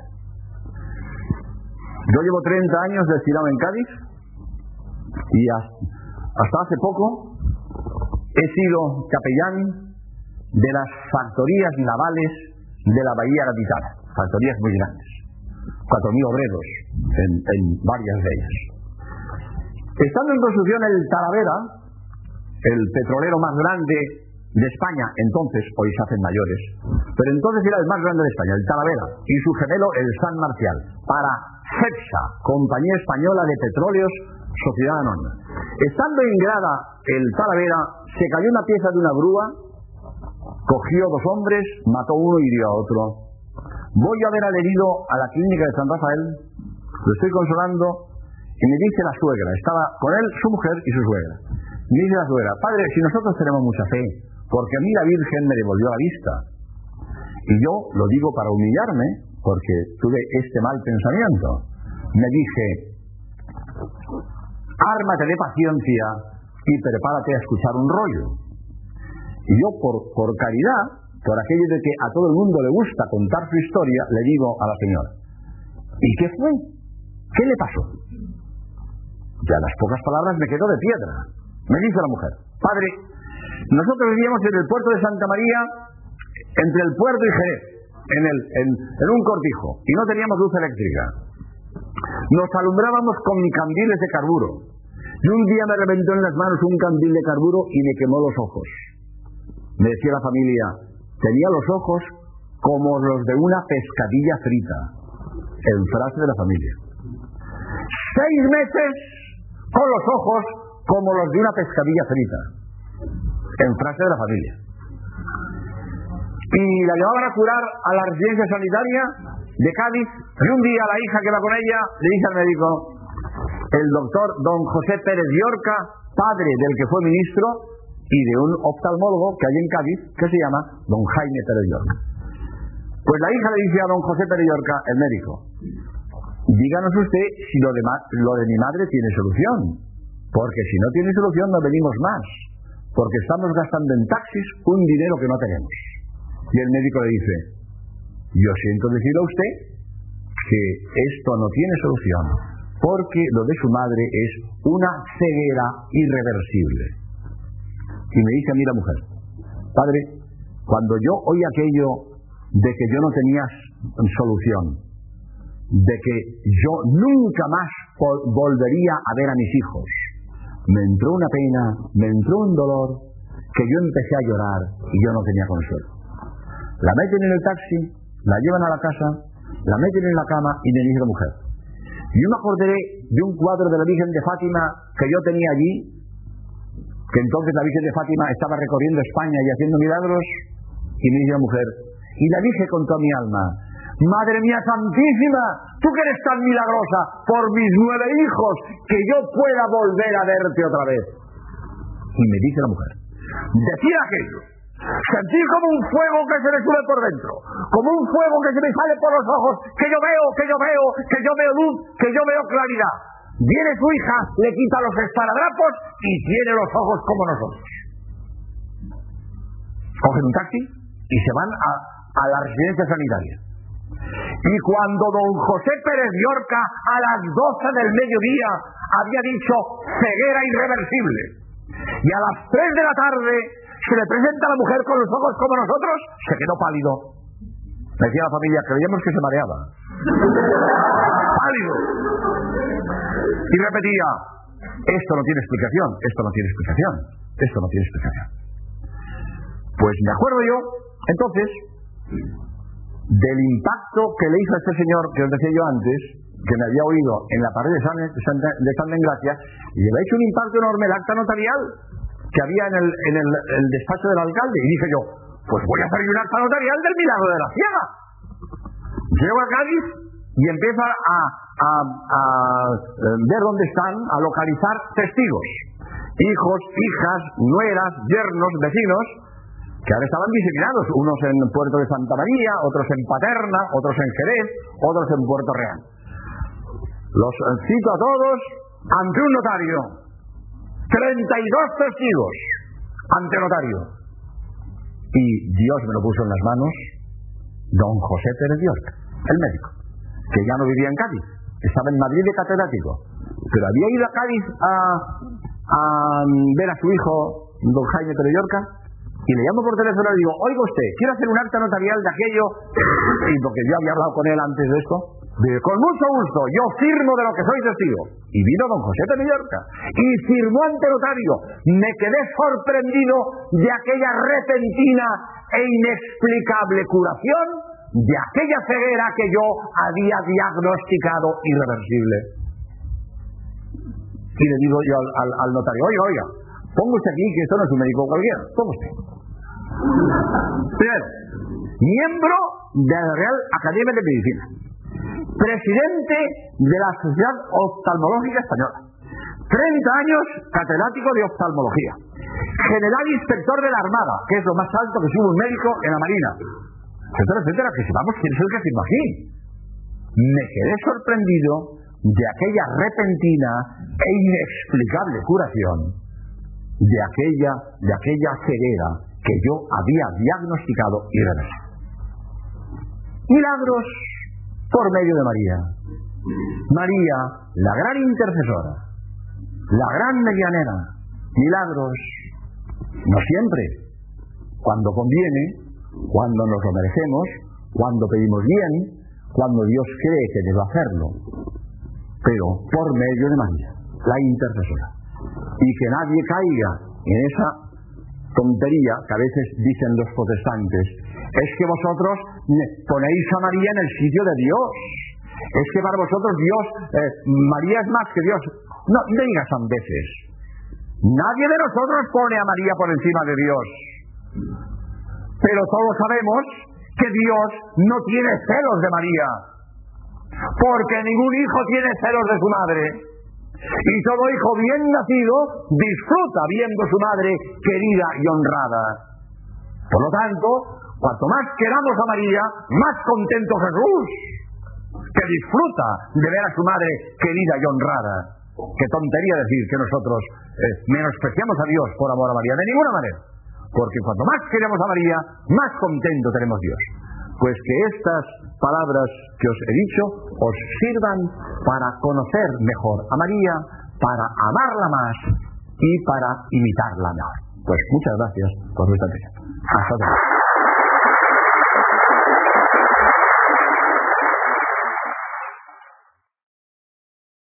Yo llevo treinta años destinado en Cádiz y hasta hace poco he sido capellán de las factorías navales de la Bahía Gaditana, factorías muy grandes, cuatro mil obreros en, en varias de ellas. Estando en construcción el Talavera, el petrolero más grande de España, entonces, hoy se hacen mayores, pero entonces era el más grande de España, el Talavera, y su gemelo el San Marcial, para Cepsa, Compañía Española de Petróleos, Sociedad Anónima. Estando en grada el Talavera, se cayó una pieza de una grúa Cogió dos hombres, mató uno y hirió a otro. Voy a ver al herido a la clínica de San Rafael, lo estoy consolando, y me dice la suegra, estaba con él su mujer y su suegra. Me dice la suegra, padre, si nosotros tenemos mucha fe, porque a mí la Virgen me devolvió la vista. Y yo lo digo para humillarme, porque tuve este mal pensamiento. Me dije, ármate de paciencia y prepárate a escuchar un rollo. Y yo, por, por caridad, por aquello de que a todo el mundo le gusta contar su historia, le digo a la señora, ¿y qué fue? ¿Qué le pasó? Ya a las pocas palabras me quedó de piedra. Me dice la mujer, padre, nosotros vivíamos en el puerto de Santa María, entre el puerto y Jerez, en, el, en, en un cortijo, y no teníamos luz eléctrica. Nos alumbrábamos con candiles de carburo, y un día me reventó en las manos un candil de carburo y me quemó los ojos. Me decía la familia, tenía los ojos como los de una pescadilla frita, en frase de la familia. Seis meses con los ojos como los de una pescadilla frita, en frase de la familia. Y la llevaban a curar a la residencia sanitaria de Cádiz, y un día la hija que va con ella le dice al médico, el doctor don José Pérez Llorca, padre del que fue ministro, y de un oftalmólogo que hay en Cádiz, que se llama don Jaime Pérez Llorca. Pues la hija le dice a don José Pérez Llorca, el médico, díganos usted si lo de, lo de mi madre tiene solución, porque si no tiene solución no venimos más, porque estamos gastando en taxis un dinero que no tenemos. Y el médico le dice, yo siento decirle a usted que esto no tiene solución, porque lo de su madre es una ceguera irreversible. Y me dice a mí la mujer, padre, cuando yo oí aquello de que yo no tenía solución, de que yo nunca más volvería a ver a mis hijos, me entró una pena, me entró un dolor, que yo empecé a llorar y yo no tenía consuelo. La meten en el taxi, la llevan a la casa, la meten en la cama y me dice la mujer, yo me acordaré de un cuadro de la Virgen de Fátima que yo tenía allí, que entonces la Virgen de Fátima estaba recorriendo España y haciendo milagros, y me dice la mujer, y la dije con toda mi alma, Madre mía santísima, tú que eres tan milagrosa, por mis nueve hijos, que yo pueda volver a verte otra vez. Y me dice la mujer, decir aquello, sentir como un fuego que se me sube por dentro, como un fuego que se me sale por los ojos, que yo veo, que yo veo, que yo veo luz, que yo veo claridad. Viene su hija, le quita los esparadrapos y tiene los ojos como nosotros. Cogen un taxi y se van a, a la residencia sanitaria. Y cuando don José Pérez Llorca a las doce del mediodía había dicho ceguera irreversible, y a las tres de la tarde se le presenta a la mujer con los ojos como nosotros, se quedó pálido. Me decía la familia, creíamos que se mareaba. Pálido. Y repetía, esto no tiene explicación, esto no tiene explicación, esto no tiene explicación. Pues me acuerdo yo, entonces, del impacto que le hizo a este señor, que os decía yo antes, que me había oído en la pared de San, de San Engracia, y le había hecho un impacto enorme el acta notarial que había en el, en el, el despacho del alcalde, y dije yo, pues voy a hacer un acta notarial del milagro de la ciega. Llego a Cádiz y empiezo a, a, a ver dónde están, a localizar testigos, hijos, hijas, nueras, yernos, vecinos, que ahora estaban diseminados, unos en Puerto de Santa María, otros en Paterna, otros en Jerez, otros en Puerto Real. Los cito a todos ante un notario, treinta y dos testigos ante notario, y Dios me lo puso en las manos, don José Pérez Llorca, el médico, que ya no vivía en Cádiz, estaba en Madrid de catedrático, pero había ido a Cádiz a, a ver a su hijo, don Jaime Pérez Llorca, y le llamo por teléfono y le digo, oiga usted, quiero hacer un acta notarial de aquello, y porque yo había hablado con él antes de esto, digo, con mucho gusto, yo firmo de lo que soy testigo. Y vino don José Pérez Llorca, y firmó ante notario. Me quedé sorprendido de aquella repentina e inexplicable curación, de aquella ceguera que yo había diagnosticado irreversible. Y le digo yo al, al, al notario, oiga, oiga, ponga usted aquí, que esto no es un médico cualquiera, ponga usted. Primero, miembro de la Real Academia de Medicina, presidente de la Sociedad Oftalmológica Española, treinta años catedrático de oftalmología, general inspector de la Armada, que es lo más alto que sube un médico en la Marina, etcétera, etcétera, que sepamos quién es el que firmó aquí. Me quedé sorprendido de aquella repentina e inexplicable curación, de aquella, de aquella ceguera que yo había diagnosticado y reversado. Milagros por medio de María. María, la gran intercesora, la gran medianera. Milagros, no siempre, cuando conviene, cuando nos lo merecemos, cuando pedimos bien, cuando Dios cree que debe hacerlo, pero por medio de María, la intercesora. Y que nadie caiga en esa tontería que a veces dicen los protestantes: es que vosotros ponéis a María en el sitio de Dios, es que para vosotros Dios, eh, María es más que Dios. No, no digas sandeces. Nadie de nosotros pone a María por encima de Dios, pero todos sabemos que Dios no tiene celos de María, porque ningún hijo tiene celos de su madre, y todo hijo bien nacido disfruta viendo a su madre querida y honrada. Por lo tanto, cuanto más queramos a María, más contento Jesús, que disfruta de ver a su madre querida y honrada. Qué tontería decir que nosotros eh, menospreciamos a Dios por amor a María, de ninguna manera, porque cuanto más queremos a María, más contento tenemos Dios. Pues que estas palabras que os he dicho os sirvan para conocer mejor a María, para amarla más y para imitarla mejor. Pues muchas gracias por vuestra atención. Hasta luego.